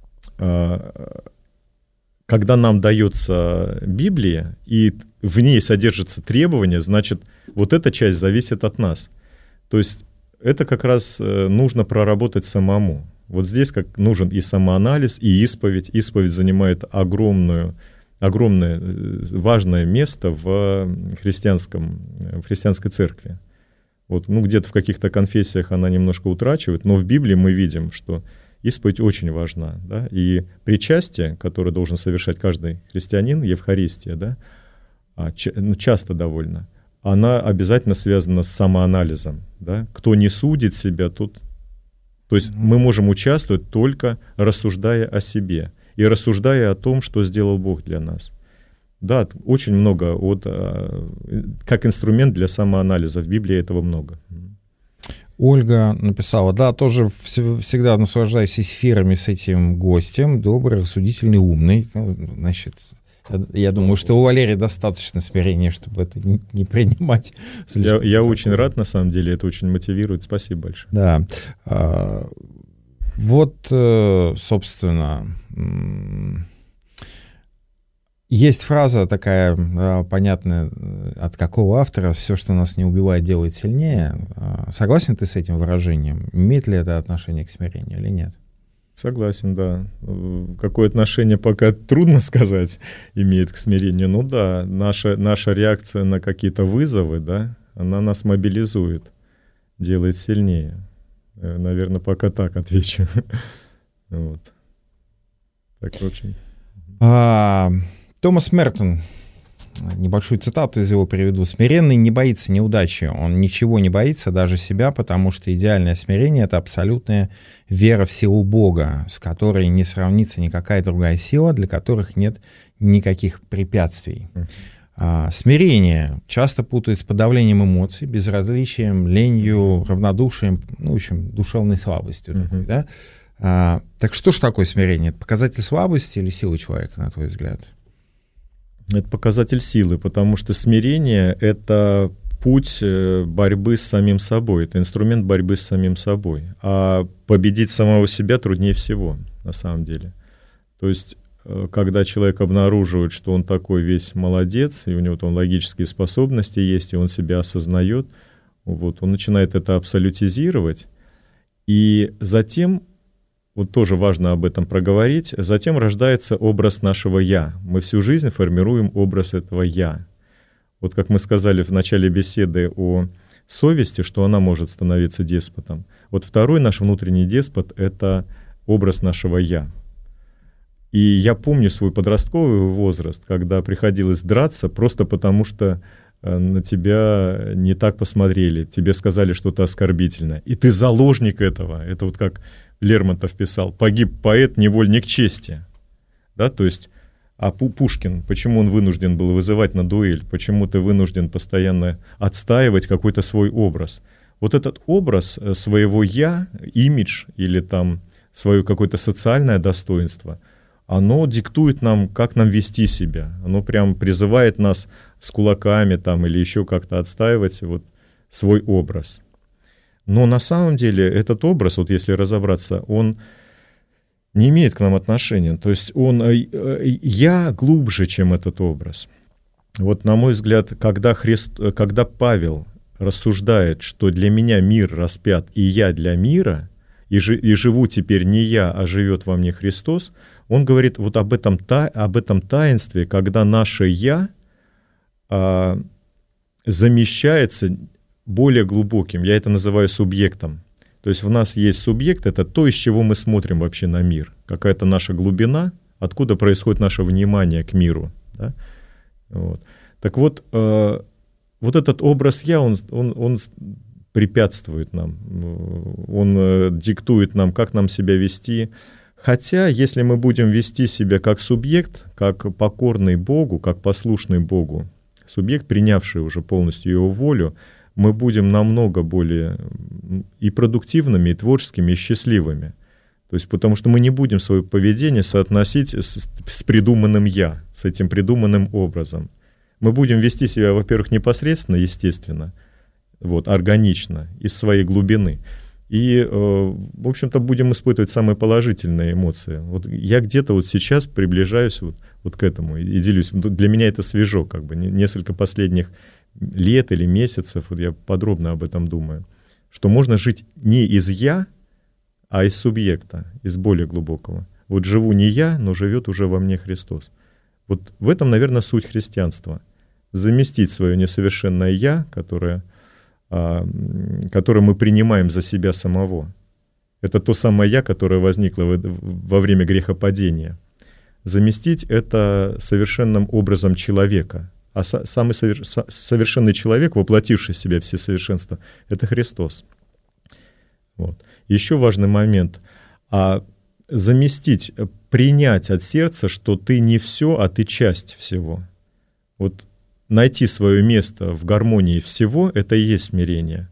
Когда нам дается Библия, и в ней содержатся требования, значит, вот эта часть зависит от нас. То есть это как раз нужно проработать самому. Вот здесь как нужен и самоанализ, и исповедь. Исповедь занимает огромную, огромное важное место в, христианском, в христианской церкви. Вот, ну, где-то в каких-то конфессиях она немножко утрачивает, но в Библии мы видим, что исповедь очень важна, да, и причастие, которое должен совершать каждый христианин, Евхаристия, да, ну, часто довольно, она обязательно связана с самоанализом, да. Кто не судит себя, тот... То есть мы можем участвовать только рассуждая о себе и рассуждая о том, что сделал Бог для нас. Да, очень много, вот, как инструмент для самоанализа, в Библии этого много. Ольга написала, да, тоже всегда наслаждаюсь эфирами с этим гостем, добрый, рассудительный, умный. Ну, значит, я думаю, что у Валерия достаточно смирения, чтобы это не принимать. Я, я очень рад, на самом деле, это очень мотивирует. Спасибо большое. Да. Вот, собственно, есть фраза такая, понятная, от какого автора: «Все, что нас не убивает, делает сильнее». Согласен ты с этим выражением? Имеет ли это отношение к смирению или нет? Согласен, да. Какое отношение пока трудно сказать имеет к смирению. Ну да, наша, наша реакция на какие-то вызовы, да, она нас мобилизует, делает сильнее. Наверное, пока так отвечу. Вот. Так, в общем... А, Томас Мертон, небольшую цитату из его приведу. «Смиренный не боится неудачи, он ничего не боится, даже себя, потому что идеальное смирение — это абсолютная вера в силу Бога, с которой не сравнится никакая другая сила, для которых нет никаких препятствий». А, смирение часто путают с подавлением эмоций, безразличием, ленью, равнодушием, ну, в общем, душевной слабостью. Mm-hmm. Такой, да? а, так что же такое смирение? Это показатель слабости или силы человека, на твой взгляд? Это показатель силы, потому что смирение — это путь борьбы с самим собой, это инструмент борьбы с самим собой. А победить самого себя труднее всего, на самом деле. То есть, когда человек обнаруживает, что он такой весь молодец, и у него там логические способности есть, и он себя осознает, вот, он начинает это абсолютизировать, и затем... Вот тоже важно об этом проговорить. Затем рождается образ нашего «я». Мы всю жизнь формируем образ этого «я». Вот как мы сказали в начале беседы о совести, что она может становиться деспотом. Вот второй наш внутренний деспот — это образ нашего «я». И я помню свой подростковый возраст, когда приходилось драться просто потому, что на тебя не так посмотрели, тебе сказали что-то оскорбительное. И ты заложник этого. Это вот как Лермонтов писал: «Погиб поэт, невольник чести». Да, то есть, а Пушкин, почему он вынужден был вызывать на дуэль? Почему ты вынужден постоянно отстаивать какой-то свой образ? Вот этот образ своего «я», имидж или там свое какое-то социальное достоинство, оно диктует нам, как нам вести себя. Оно прям призывает нас с кулаками там, или еще как-то отстаивать вот свой образ. Но на самом деле этот образ, вот если разобраться, он не имеет к нам отношения. То есть он, я глубже, чем этот образ. Вот на мой взгляд, когда, Христ, когда Павел рассуждает, что для меня мир распят, и я для мира, и, жи, и живу теперь не я, а живет во мне Христос, он говорит вот об этом, та, об этом таинстве, когда наше «я» а, замещается более глубоким, я это называю субъектом. То есть в нас есть субъект, это то, из чего мы смотрим вообще на мир. Какая-то наша глубина, откуда происходит наше внимание к миру. Да? Вот. Так вот, э, вот этот образ «я», он, он, он препятствует нам, он э, диктует нам, как нам себя вести. Хотя, если мы будем вести себя как субъект, как покорный Богу, как послушный Богу, субъект, принявший уже полностью Его волю, мы будем намного более и продуктивными, и творческими, и счастливыми. То есть, потому что мы не будем свое поведение соотносить с, с придуманным «я», с этим придуманным образом. Мы будем вести себя, во-первых, непосредственно, естественно, вот, органично, из своей глубины. И, э, в общем-то, будем испытывать самые положительные эмоции. Вот я где-то вот сейчас приближаюсь вот, вот к этому и делюсь. Для меня это свежо, как бы, несколько последних лет или месяцев, вот я подробно об этом думаю, что можно жить не из «я», а из субъекта, из более глубокого. Вот живу не я, но живет уже во мне Христос. Вот в этом, наверное, суть христианства. Заместить свое несовершенное «я», которое, а, которое мы принимаем за себя самого. Это то самое «я», которое возникло во время грехопадения. Заместить это совершенным образом человека. А самый совершенный человек, воплотивший в себя все совершенства, это Христос. Вот. Еще важный момент. А заместить, принять от сердца, что ты не все, а ты часть всего. Вот найти свое место в гармонии всего, это и есть смирение.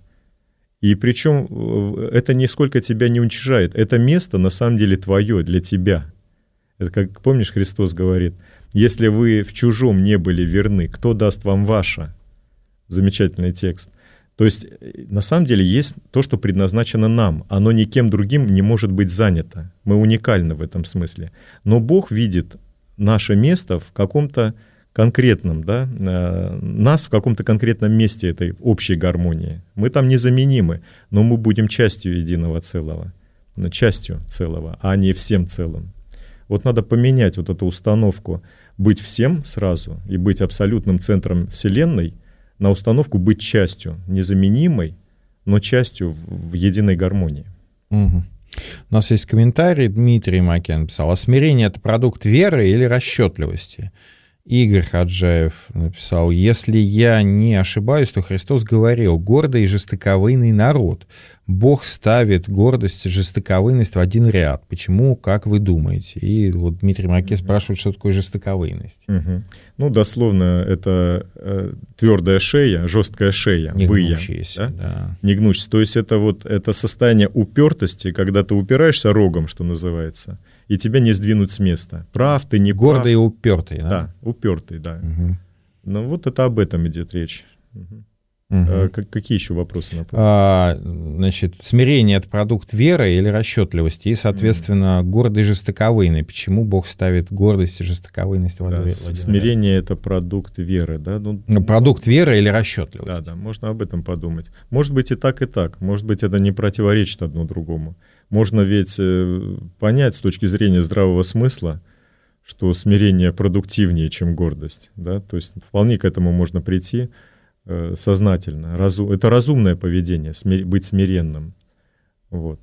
И причем это нисколько тебя не уничижает. Это место на самом деле твое, для тебя. Это как, помнишь, Христос говорит: «Если вы в чужом не были верны, кто даст вам ваше?» Замечательный текст. То есть, на самом деле, есть то, что предназначено нам. Оно никем другим не может быть занято. Мы уникальны в этом смысле. Но Бог видит наше место в каком-то конкретном, да, нас в каком-то конкретном месте этой общей гармонии. Мы там незаменимы, но мы будем частью единого целого. Частью целого, а не всем целым. Вот надо поменять вот эту установку быть всем сразу и быть абсолютным центром Вселенной на установку быть частью, незаменимой, но частью в, в единой гармонии. Угу. У нас есть комментарий, Дмитрий Макен написал: «А смирение — это продукт веры или расчетливости?» Игорь Хаджаев написал: «Если я не ошибаюсь, то Христос говорил: гордый и жестоковыйный народ. Бог ставит гордость и жестоковыйность в один ряд. Почему, как вы думаете?» И вот Дмитрий Маке спрашивает, что такое жестоковыйность. Угу. Ну, дословно, это э, твердая шея, жесткая шея, не выя, гнущаяся, да? Да. Не гнущаяся. То есть это вот это состояние упертости, когда ты упираешься рогом, что называется, и тебя не сдвинуть с места. Прав ты, не прав. Гордый и упертый, да? Да, упертый, да. Угу. Ну, вот это об этом идет речь. Угу. Угу. А, какие еще вопросы? А, значит, смирение — это продукт веры или расчетливости? И, соответственно, угу. гордый и жестоковыйный. Почему Бог ставит гордость и жестоковыйность в один ряд? Смирение — это продукт веры, да? Ну, продукт веры или расчетливость? Да, да, можно об этом подумать. Может быть и так, и так. Может быть, это не противоречит одно другому. Можно ведь понять с точки зрения здравого смысла, что смирение продуктивнее, чем гордость. Да? То есть вполне к этому можно прийти э, сознательно. Разум, это разумное поведение, смир, быть смиренным. Вот.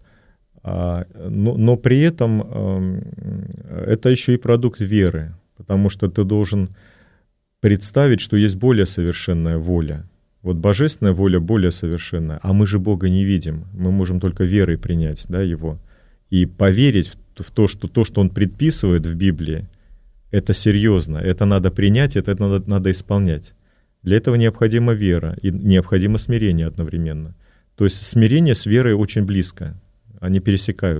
А, но, но при этом э, это еще и продукт веры, потому что ты должен представить, что есть более совершенная воля. Вот божественная воля более совершенная, а мы же Бога не видим. Мы можем только верой принять, да, Его. И поверить в, в то, что то, что Он предписывает в Библии, это серьезно, это надо принять, это надо, надо исполнять. Для этого необходима вера и необходимо смирение одновременно. То есть смирение с верой очень близко, они пересекаются.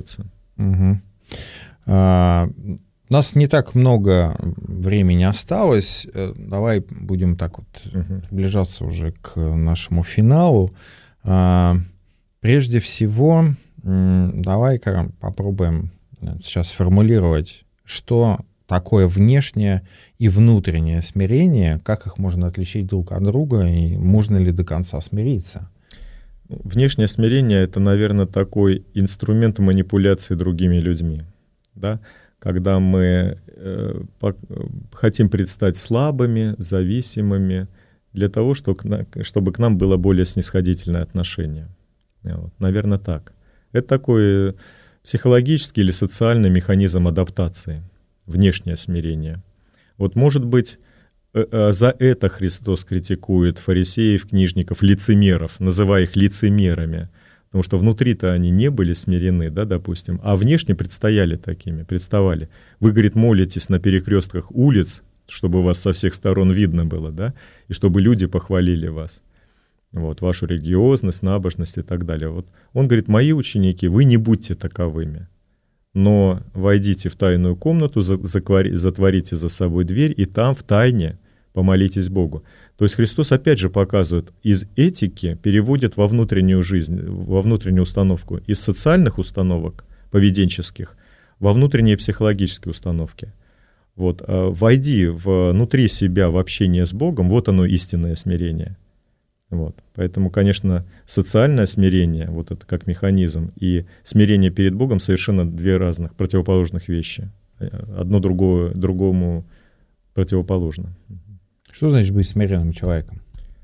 Угу. А, у нас не так много времени осталось. Давай будем так вот угу. приближаться уже к нашему финалу. А, прежде всего, давай-ка попробуем сейчас сформулировать, что такое внешнее и внутреннее смирение, как их можно отличить друг от друга, и можно ли до конца смириться? Внешнее смирение — это, наверное, такой инструмент манипуляции другими людьми, да? Когда мы э, по, хотим предстать слабыми, зависимыми, для того, чтобы к, на, чтобы к нам было более снисходительное отношение. Вот, наверное, так. Это такой психологический или социальный механизм адаптации, внешнее смирение. Вот, может быть, за это Христос критикует фарисеев, книжников, лицемеров, называя их лицемерами, потому что внутри-то они не были смирены, да, допустим, а внешне предстояли такими, представали. Вы, говорит, молитесь на перекрестках улиц, чтобы вас со всех сторон видно было, да, и чтобы люди похвалили вас, вот, вашу религиозность, набожность и так далее. Вот он говорит: мои ученики, вы не будьте таковыми, но войдите в тайную комнату, затворите за собой дверь, и там в тайне помолитесь Богу. То есть Христос опять же показывает, из этики переводит во внутреннюю жизнь, во внутреннюю установку, из социальных установок поведенческих во внутренние психологические установки. Вот, войди внутри себя в общение с Богом, вот оно истинное смирение. Вот. Поэтому, конечно, социальное смирение, вот это как механизм, и смирение перед Богом совершенно две разных, противоположных вещи. Одно другое, другому противоположно. Что значит быть смиренным человеком?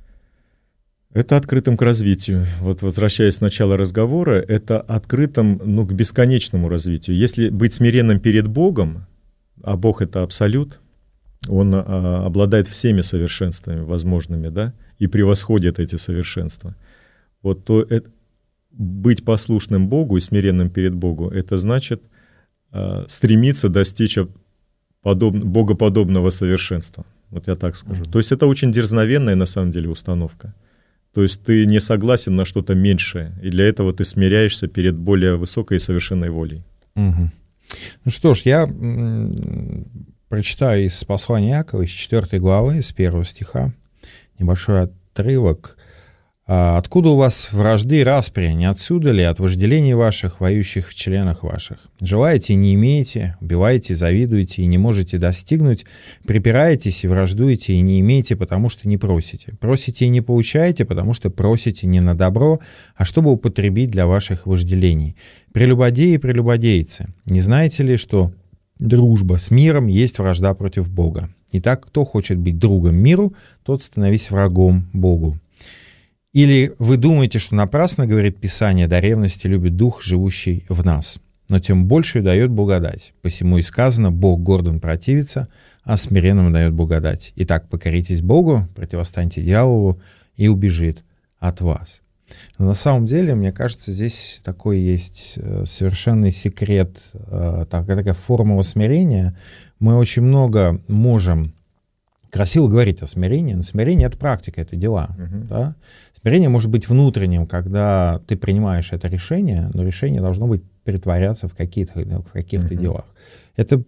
Это открытым к развитию. Вот, возвращаясь к началу разговора, это открытым, ну, к бесконечному развитию. Если быть смиренным перед Богом, а Бог — это абсолют, Он а, обладает всеми совершенствами возможными, да, и превосходит эти совершенства, вот, то это, быть послушным Богу и смиренным перед Богом, это значит а, стремиться достичь подоб, богоподобного совершенства. Вот я так скажу. Mm-hmm. То есть это очень дерзновенная на самом деле установка. То есть ты не согласен на что-то меньшее, и для этого ты смиряешься перед более высокой и совершенной волей. Mm-hmm. Ну что ж, я м- прочитаю из послания Иакова, из четвёртой главы, из первого стиха, небольшой отрывок. «Откуда у вас вражды и распри? Не отсюда ли от вожделений ваших, воюющих в членах ваших? Желаете и не имеете, убиваете, завидуете и не можете достигнуть, припираетесь и враждуете и не имеете, потому что не просите. Просите и не получаете, потому что просите не на добро, а чтобы употребить для ваших вожделений. Прелюбодеи и прелюбодейцы, не знаете ли, что дружба с миром есть вражда против Бога? Итак, кто хочет быть другом миру, тот становись врагом Богу. Или вы думаете, что напрасно, говорит Писание, до ревности любит Дух, живущий в нас, но тем большую дает благодать. Посему и сказано: Бог гордым противится, а смиренным дает благодать. Итак, покоритесь Богу, противостаньте дьяволу, и убежит от вас». Но на самом деле, мне кажется, здесь такой есть совершенный секрет, такая, такая формула смирения. Мы очень много можем красиво говорить о смирении, но смирение — это практика, это дела. Uh-huh. Да? Смирение может быть внутренним, когда ты принимаешь это решение, но решение должно быть притворяться в каких-то, в каких-то uh-huh. делах. Это,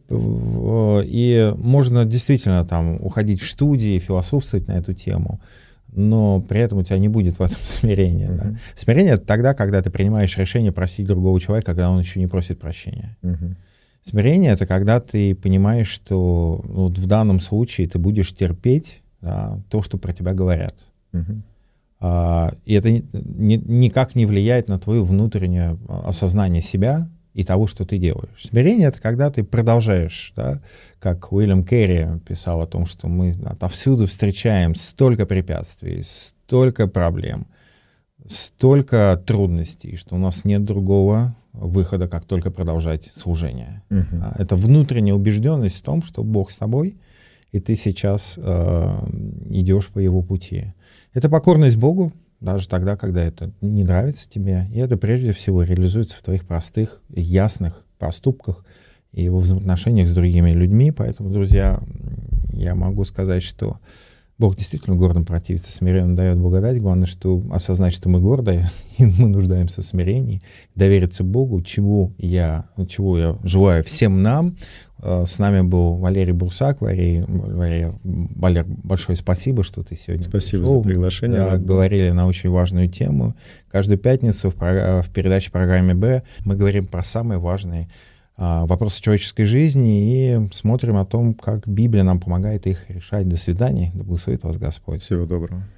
и можно действительно там уходить в студии, философствовать на эту тему, но при этом у тебя не будет в этом смирения. Uh-huh. Да? Смирение — это тогда, когда ты принимаешь решение простить другого человека, когда он еще не просит прощения. Uh-huh. Смирение — это когда ты понимаешь, что ну, вот в данном случае ты будешь терпеть, да, то, что про тебя говорят. Uh-huh. А, и это ни, ни, никак не влияет на твое внутреннее осознание себя и того, что ты делаешь. Смирение — это когда ты продолжаешь, да, как Уильям Керри писал о том, что мы отовсюду встречаем столько препятствий, столько проблем, столько трудностей, что у нас нет другого выхода, как только продолжать служение. Uh-huh. Это внутренняя убежденность в том, что Бог с тобой, и ты сейчас э, идешь по Его пути. Это покорность Богу, даже тогда, когда это не нравится тебе, и это прежде всего реализуется в твоих простых, ясных поступках и во взаимоотношениях с другими людьми. Поэтому, друзья, я могу сказать, что Бог действительно гордым противится, смиренным дает благодать. Главное, что осознать, что мы гордые, и мы нуждаемся в смирении, довериться Богу, чего я, чего я желаю всем нам. С нами был Валерий Бурсак. Валерий, Валерий, Валер, большое спасибо, что ты сегодня Спасибо пришел. за приглашение. Да, говорили на очень важную тему. Каждую пятницу в, в передаче программе «Б» мы говорим про самые важные вопросы человеческой жизни и смотрим о том, как Библия нам помогает их решать. До свидания. Да благословит вас Господь. Всего доброго.